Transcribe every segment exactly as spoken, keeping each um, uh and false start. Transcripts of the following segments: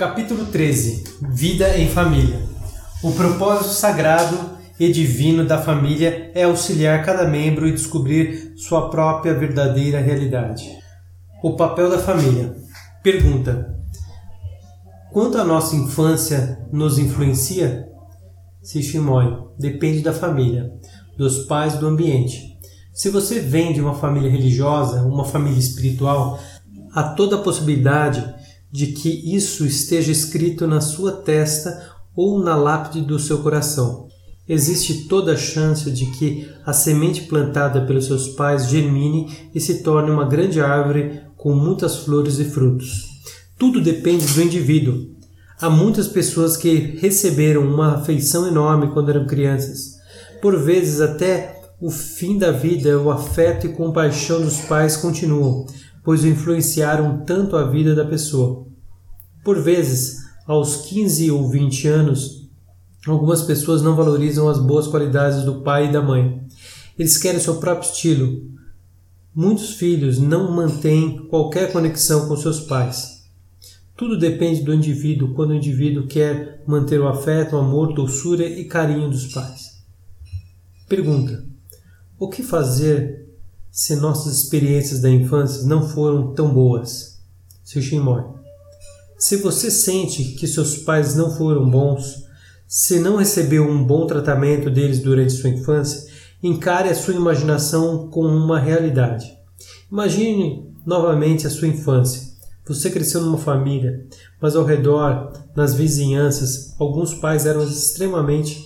Capítulo treze. Vida em família. O propósito sagrado e divino da família é auxiliar cada membro e descobrir sua própria verdadeira realidade. O papel da família. Pergunta: quanto a nossa infância nos influencia? Sishimori. Depende da família, dos pais e do ambiente. Se você vem de uma família religiosa, uma família espiritual, há toda a possibilidade de que isso esteja escrito na sua testa ou na lápide do seu coração. Existe toda a chance de que a semente plantada pelos seus pais germine e se torne uma grande árvore com muitas flores e frutos. Tudo depende do indivíduo. Há muitas pessoas que receberam uma afeição enorme quando eram crianças. Por vezes, até o fim da vida, o afeto e compaixão dos pais continuam, pois influenciaram tanto a vida da pessoa. Por vezes, aos quinze ou vinte anos, algumas pessoas não valorizam as boas qualidades do pai e da mãe. Eles querem seu próprio estilo. Muitos filhos não mantêm qualquer conexão com seus pais. Tudo depende do indivíduo quando o indivíduo quer manter o afeto, o amor, doçura e carinho dos pais. Pergunta: o que fazer se nossas experiências da infância não foram tão boas? Sishimori. Se você sente que seus pais não foram bons, se não recebeu um bom tratamento deles durante sua infância, encare a sua imaginação como uma realidade. Imagine novamente a sua infância. Você cresceu numa família, mas ao redor, nas vizinhanças, alguns pais eram extremamente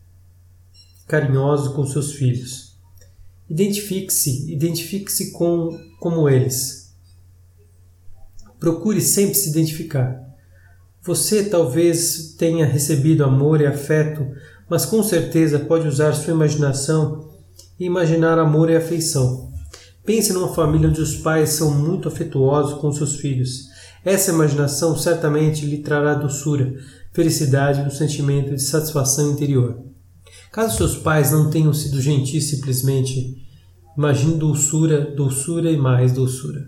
carinhosos com seus filhos. Identifique-se, identifique-se com, como eles. Procure sempre se identificar. Você talvez tenha recebido amor e afeto, mas com certeza pode usar sua imaginação e imaginar amor e afeição. Pense numa família onde os pais são muito afetuosos com seus filhos. Essa imaginação certamente lhe trará doçura, felicidade e um sentimento de satisfação interior. Caso seus pais não tenham sido gentis simplesmente, imagine doçura, doçura e mais doçura.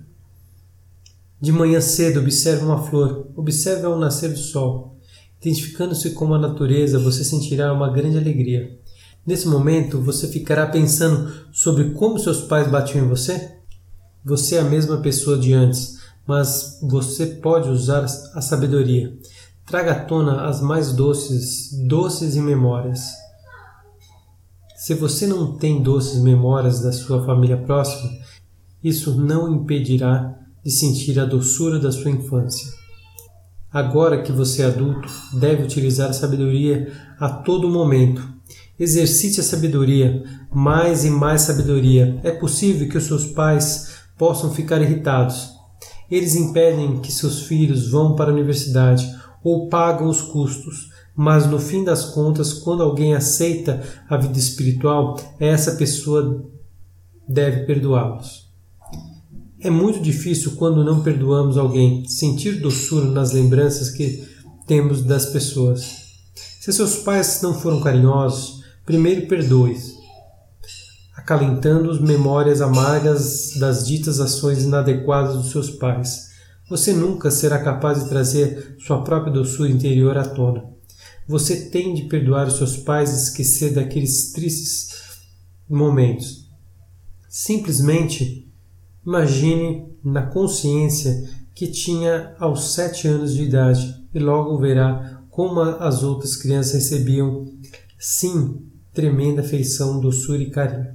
De manhã cedo, observe uma flor, observe ao nascer do sol. Identificando-se com a natureza, você sentirá uma grande alegria. Nesse momento, você ficará pensando sobre como seus pais batiam em você? Você é a mesma pessoa de antes, mas você pode usar a sabedoria. Traga à tona as mais doces, doces memórias. Se você não tem doces memórias da sua família próxima, isso não impedirá de sentir a doçura da sua infância. Agora que você é adulto, deve utilizar a sabedoria a todo momento. Exercite a sabedoria, mais e mais sabedoria. É possível que os seus pais possam ficar irritados. Eles impedem que seus filhos vão para a universidade ou pagam os custos, mas no fim das contas, quando alguém aceita a vida espiritual, essa pessoa deve perdoá-los. É muito difícil, quando não perdoamos alguém, sentir doçura nas lembranças que temos das pessoas. Se seus pais não foram carinhosos, primeiro perdoe-os, acalentando as memórias amargas das ditas ações inadequadas dos seus pais. Você nunca será capaz de trazer sua própria doçura interior à tona. Você tem de perdoar os seus pais e esquecer daqueles tristes momentos. Simplesmente imagine na consciência que tinha aos sete anos de idade e logo verá como as outras crianças recebiam, sim, tremenda afeição, doçura e carinho.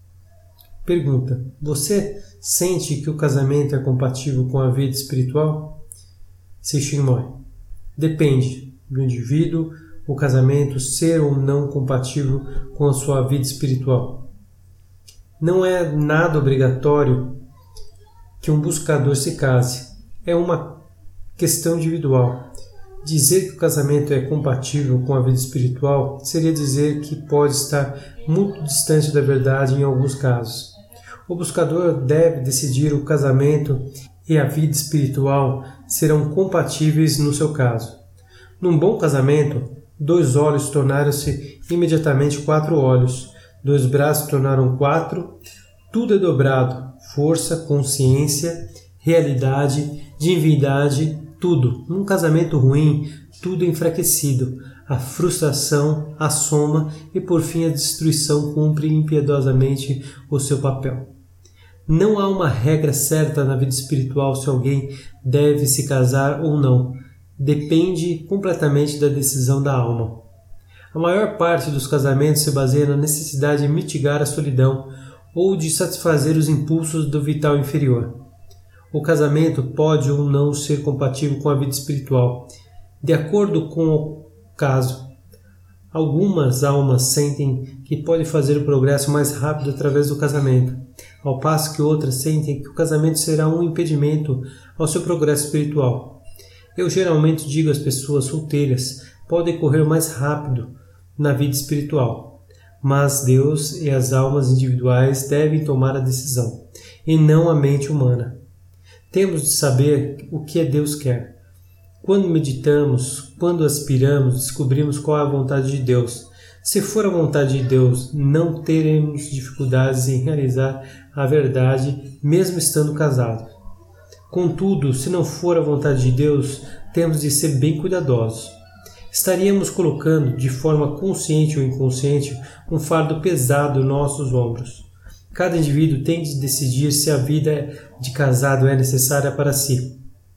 Pergunta: você sente que o casamento é compatível com a vida espiritual? Sishimori. Depende do indivíduo o casamento ser ou não compatível com a sua vida espiritual. Não é nada obrigatório que um buscador se case. É uma questão individual. Dizer que o casamento é compatível com a vida espiritual seria dizer que pode estar muito distante da verdade em alguns casos. O buscador deve decidir o casamento e a vida espiritual serão compatíveis no seu caso. Num bom casamento, dois olhos tornaram-se imediatamente quatro olhos, dois braços tornaram quatro, tudo é dobrado: força, consciência, realidade, divindade, tudo. Num casamento ruim, tudo é enfraquecido. A frustração assoma e, por fim, a destruição cumpre impiedosamente o seu papel. Não há uma regra certa na vida espiritual se alguém deve se casar ou não. Depende completamente da decisão da alma. A maior parte dos casamentos se baseia na necessidade de mitigar a solidão ou de satisfazer os impulsos do vital inferior. O casamento pode ou não ser compatível com a vida espiritual, de acordo com o caso. Algumas almas sentem que podem fazer o progresso mais rápido através do casamento, ao passo que outras sentem que o casamento será um impedimento ao seu progresso espiritual. Eu geralmente digo às pessoas solteiras podem correr mais rápido na vida espiritual, mas Deus e as almas individuais devem tomar a decisão, e não a mente humana. Temos de saber o que Deus quer. Quando meditamos, quando aspiramos, descobrimos qual é a vontade de Deus. Se for a vontade de Deus, não teremos dificuldades em realizar a verdade, mesmo estando casados. Contudo, se não for a vontade de Deus, temos de ser bem cuidadosos. Estaríamos colocando, de forma consciente ou inconsciente, um fardo pesado em nossos ombros. Cada indivíduo tem de decidir se a vida de casado é necessária para si.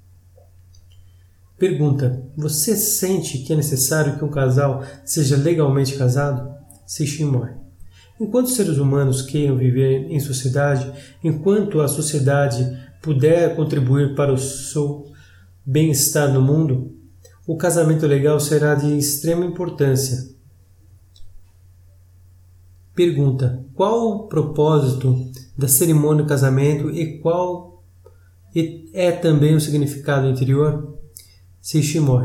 Pergunta: você sente que é necessário que um casal seja legalmente casado? Seiximoi. Enquanto seres humanos queiram viver em sociedade, enquanto a sociedade puder contribuir para o seu bem-estar no mundo, o casamento legal será de extrema importância. Pergunta: qual o propósito da cerimônia do casamento e qual é também o significado interior? Seiximoi.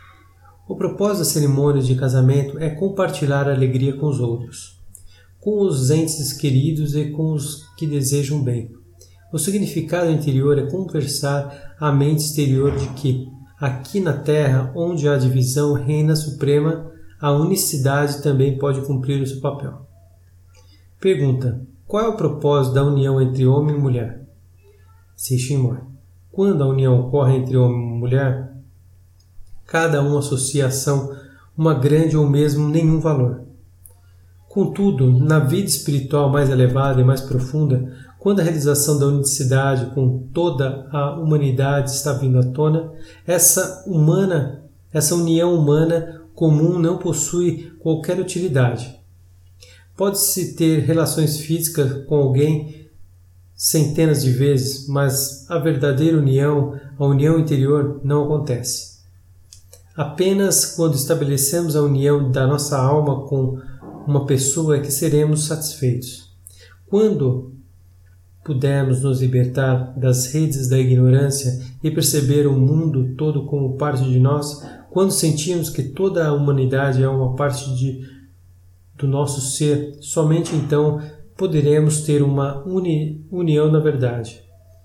O propósito da cerimônia de casamento é compartilhar a alegria com os outros, com os entes queridos e com os que desejam bem. O significado interior é conversar a mente exterior de que, aqui na Terra, onde a divisão reina suprema, a unicidade também pode cumprir o seu papel. Pergunta: qual é o propósito da união entre homem e mulher? Seiximoi. Quando a união ocorre entre homem e mulher, cada um associa a ação uma grande ou mesmo nenhum valor. Contudo, na vida espiritual mais elevada e mais profunda, quando a realização da unicidade com toda a humanidade está vindo à tona, essa humana, essa união humana comum não possui qualquer utilidade. Pode-se ter relações físicas com alguém centenas de vezes, mas a verdadeira união, a união interior, não acontece. Apenas quando estabelecemos a união da nossa alma com uma pessoa é que seremos satisfeitos. Quando pudermos nos libertar das redes da ignorância e perceber o mundo todo como parte de nós, quando sentimos que toda a humanidade é uma parte de do nosso ser, somente então poderemos ter uma uni, união na verdade.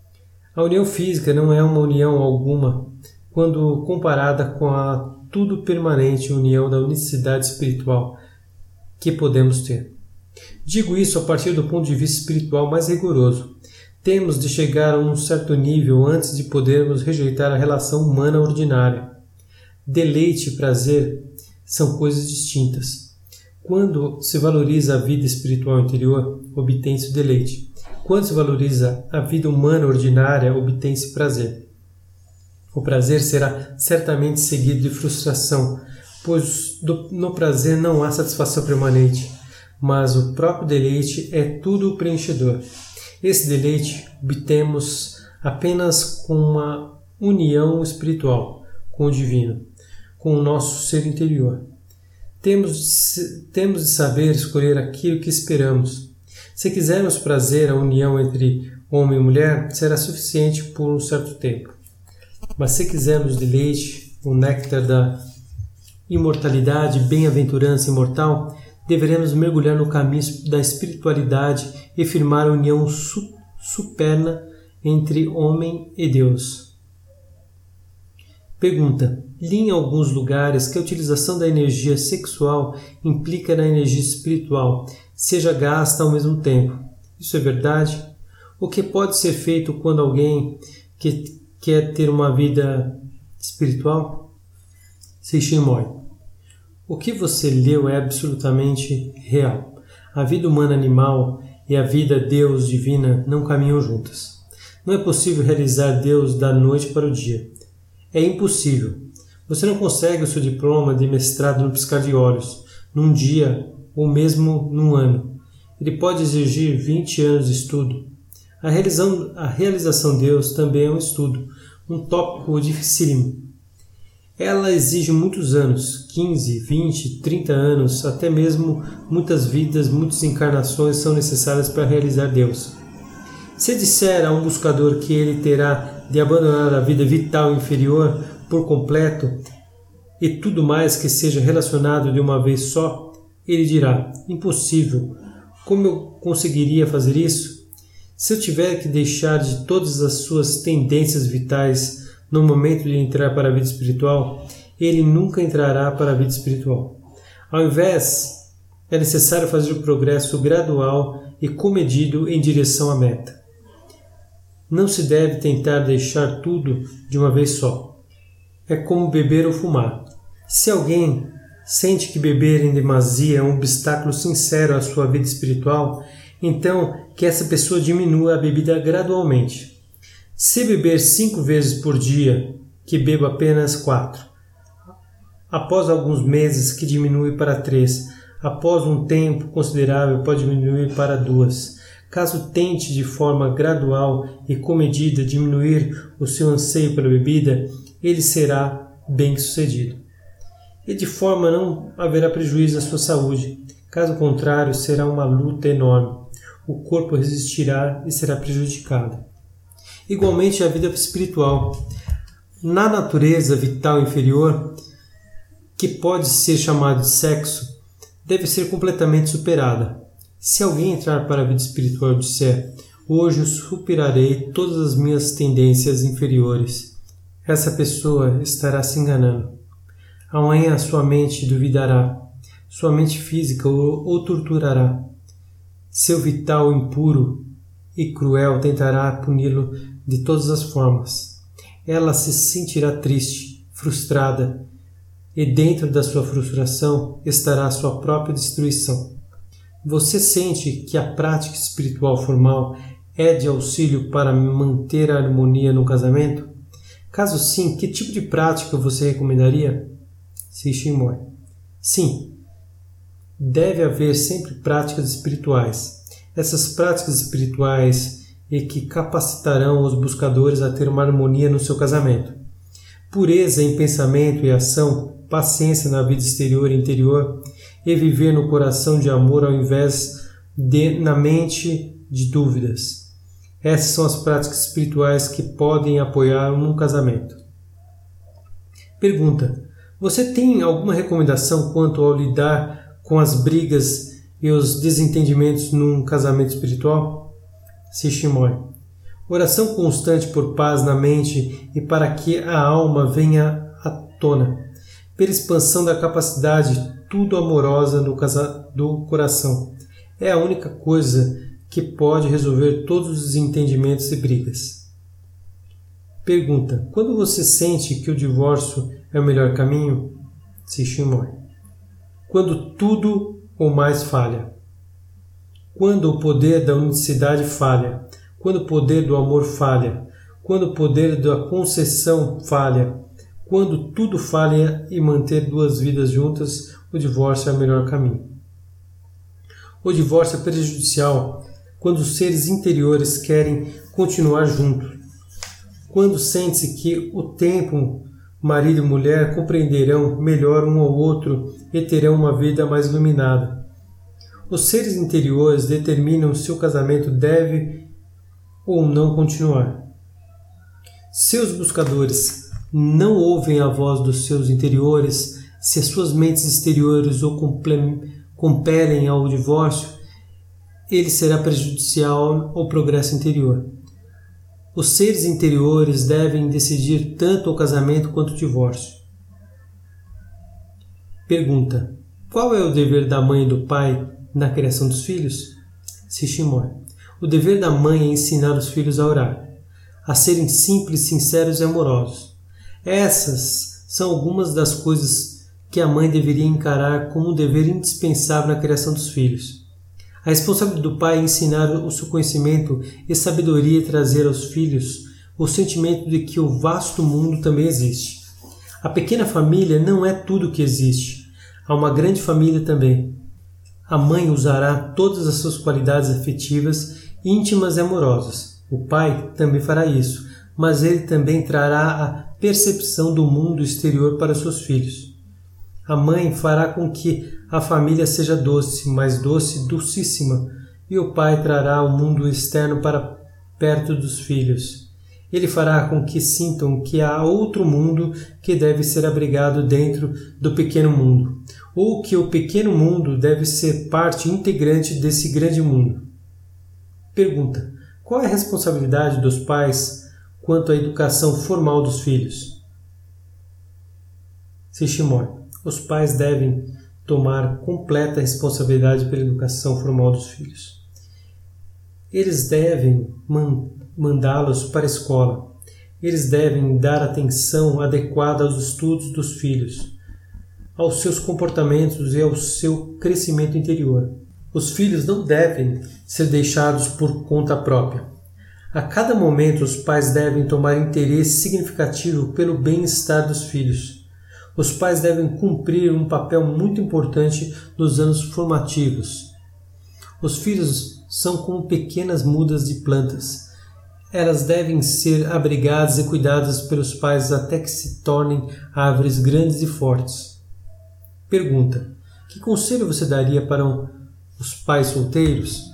A união física não é uma união alguma quando comparada com a tudo permanente união da unicidade espiritual que podemos ter. Digo isso a partir do ponto de vista espiritual mais rigoroso. Temos de chegar a um certo nível antes de podermos rejeitar a relação humana ordinária. Deleite e prazer são coisas distintas. Quando se valoriza a vida espiritual interior, obtém-se o deleite. Quando se valoriza a vida humana ordinária, obtém-se prazer. O prazer será certamente seguido de frustração, pois do, no prazer não há satisfação permanente, mas o próprio deleite é tudo preenchedor. Esse deleite obtemos apenas com uma união espiritual com o divino, com o nosso ser interior. Temos de, temos de saber escolher aquilo que esperamos. Se quisermos prazer, a união entre homem e mulher será suficiente por um certo tempo. Mas se quisermos deleite, o néctar da imortalidade, bem-aventurança imortal, deveremos mergulhar no caminho da espiritualidade e firmar a união su- superna entre homem e Deus. Pergunta: li em alguns lugares que a utilização da energia sexual implica na energia espiritual, seja gasta ao mesmo tempo. Isso é verdade? O que pode ser feito quando alguém que quer ter uma vida espiritual? Seishimoi. O que você leu é absolutamente real. A vida humana animal e a vida Deus divina não caminham juntas. Não é possível realizar Deus da noite para o dia. É impossível. Você não consegue o seu diploma de mestrado no piscar de olhos, num dia ou mesmo num ano. Ele pode exigir vinte anos de estudo. A realização, a realização de Deus também é um estudo, um tópico dificílimo. Ela exige muitos anos, quinze, vinte, trinta anos, até mesmo muitas vidas, muitas encarnações são necessárias para realizar Deus. Se disser a um buscador que ele terá de abandonar a vida vital inferior por completo e tudo mais que seja relacionado de uma vez só, ele dirá: impossível, como eu conseguiria fazer isso? Se eu tiver que deixar de todas as suas tendências vitais no momento de entrar para a vida espiritual, ele nunca entrará para a vida espiritual. Ao invés, é necessário fazer o progresso gradual e comedido em direção à meta. Não se deve tentar deixar tudo de uma vez só. É como beber ou fumar. Se alguém sente que beber em demasia é um obstáculo sincero à sua vida espiritual, então que essa pessoa diminua a bebida gradualmente. Se beber cinco vezes por dia, que beba apenas quatro. Após alguns meses, que diminui para três. Após um tempo considerável, pode diminuir para duas. Caso tente de forma gradual e comedida diminuir o seu anseio pela bebida, ele será bem-sucedido. E de forma não haverá prejuízo à sua saúde. Caso contrário, será uma luta enorme. O corpo resistirá e será prejudicado. Igualmente a vida espiritual. Na natureza vital inferior, que pode ser chamada de sexo, deve ser completamente superada. Se alguém entrar para a vida espiritual e disser: hoje eu superarei todas as minhas tendências inferiores, essa pessoa estará se enganando. Amanhã sua mente duvidará, sua mente física o, o torturará. Seu vital impuro e cruel tentará puni-lo de todas as formas. Ela se sentirá triste, frustrada, e dentro da sua frustração estará a sua própria destruição. Você sente que a prática espiritual formal é de auxílio para manter a harmonia no casamento? Caso sim, que tipo de prática você recomendaria? Seishimoi. Sim, deve haver sempre práticas espirituais. Essas práticas espirituais e que capacitarão os buscadores a ter uma harmonia no seu casamento. Pureza em pensamento e ação, paciência na vida exterior e interior, e viver no coração de amor ao invés de na mente de dúvidas. Essas são as práticas espirituais que podem apoiar um casamento. Pergunta: você tem alguma recomendação quanto ao lidar com as brigas e os desentendimentos num casamento espiritual? Seishimoi. Oração constante por paz na mente e para que a alma venha à tona, pela expansão da capacidade tudo amorosa do, casa, do coração. É a única coisa que pode resolver todos os desentendimentos e brigas. Pergunta: quando você sente que o divórcio é o melhor caminho? Seishimoi. Quando tudo ou mais falha. Quando o poder da unicidade falha, quando o poder do amor falha, quando o poder da concessão falha, quando tudo falha e manter duas vidas juntas, o divórcio é o melhor caminho. O divórcio é prejudicial quando os seres interiores querem continuar juntos. Quando sente-se que o tempo, marido e mulher compreenderão melhor um ao outro e terão uma vida mais iluminada. Os seres interiores determinam se o casamento deve ou não continuar. Seus buscadores não ouvem a voz dos seus interiores, se as suas mentes exteriores o compelem ao divórcio, ele será prejudicial ao progresso interior. Os seres interiores devem decidir tanto o casamento quanto o divórcio. Pergunta: qual é o dever da mãe e do pai na criação dos filhos? Seishimoi. O dever da mãe é ensinar os filhos a orar, a serem simples, sinceros e amorosos. Essas são algumas das coisas que a mãe deveria encarar como um dever indispensável na criação dos filhos. A responsabilidade do pai é ensinar o seu conhecimento e sabedoria e trazer aos filhos o sentimento de que o vasto mundo também existe. A pequena família não é tudo o que existe. Há uma grande família também. A mãe usará todas as suas qualidades afetivas, íntimas e amorosas. O pai também fará isso, mas ele também trará a percepção do mundo exterior para seus filhos. A mãe fará com que a família seja doce, mais doce, docíssima, e o pai trará o mundo externo para perto dos filhos. Ele fará com que sintam que há outro mundo que deve ser abrigado dentro do pequeno mundo, ou que o pequeno mundo deve ser parte integrante desse grande mundo. Pergunta: qual é a responsabilidade dos pais quanto à educação formal dos filhos? Sesshin-mori: os pais devem tomar completa responsabilidade pela educação formal dos filhos. Eles devem man- mandá-los para a escola. Eles devem dar atenção adequada aos estudos dos filhos, aos seus comportamentos e ao seu crescimento interior. Os filhos não devem ser deixados por conta própria. A cada momento, os pais devem tomar interesse significativo pelo bem-estar dos filhos. Os pais devem cumprir um papel muito importante nos anos formativos. Os filhos são como pequenas mudas de plantas. Elas devem ser abrigadas e cuidadas pelos pais até que se tornem árvores grandes e fortes. Pergunta: que conselho você daria para um, os pais solteiros?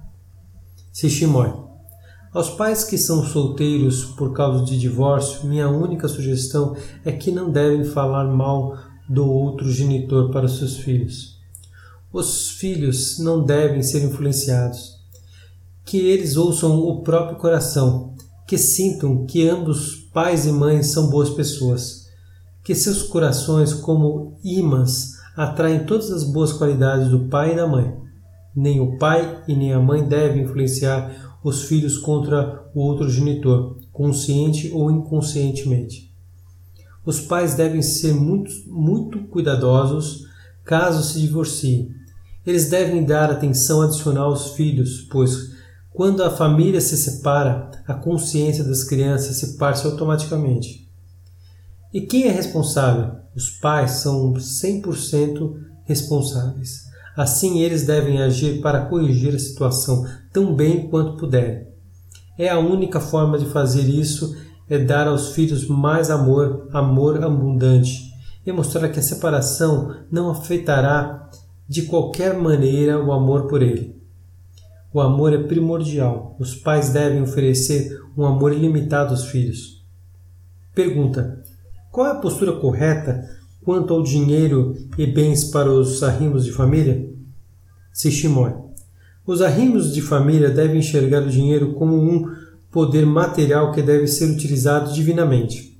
Sesshin-mori: aos pais que são solteiros por causa de divórcio, minha única sugestão é que não devem falar mal do outro genitor para seus filhos. Os filhos não devem ser influenciados. Que eles ouçam o próprio coração, que sintam que ambos pais e mães são boas pessoas, que seus corações, como ímãs, atraem todas as boas qualidades do pai e da mãe. Nem o pai e nem a mãe devem influenciar os filhos contra o outro genitor, consciente ou inconscientemente. Os pais devem ser muito, muito cuidadosos caso se divorciem. Eles devem dar atenção adicional aos filhos, pois quando a família se separa, a consciência das crianças se parte automaticamente. E quem é responsável? Os pais são cem por cento responsáveis. Assim, eles devem agir para corrigir a situação tão bem quanto puderem. É a única forma de fazer isso é dar aos filhos mais amor, amor abundante, e mostrar que a separação não afetará de qualquer maneira o amor por ele. O amor é primordial. Os pais devem oferecer um amor ilimitado aos filhos. Pergunta: qual é a postura correta quanto ao dinheiro e bens para os arrimos de família? Sesshin-mori: os arrimos de família devem enxergar o dinheiro como um poder material que deve ser utilizado divinamente.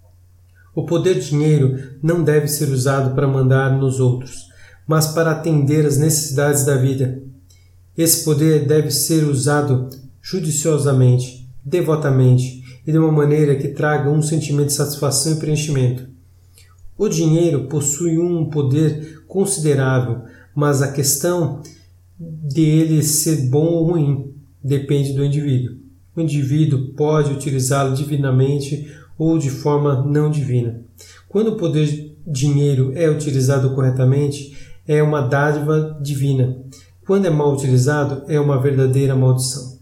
O poder dinheiro não deve ser usado para mandar nos outros, mas para atender às necessidades da vida. Esse poder deve ser usado judiciosamente, devotamente e de uma maneira que traga um sentimento de satisfação e preenchimento. O dinheiro possui um poder considerável, mas a questão de ele ser bom ou ruim depende do indivíduo. O indivíduo pode utilizá-lo divinamente ou de forma não divina. Quando o poder dinheiro é utilizado corretamente, é uma dádiva divina. Quando é mal utilizado, é uma verdadeira maldição.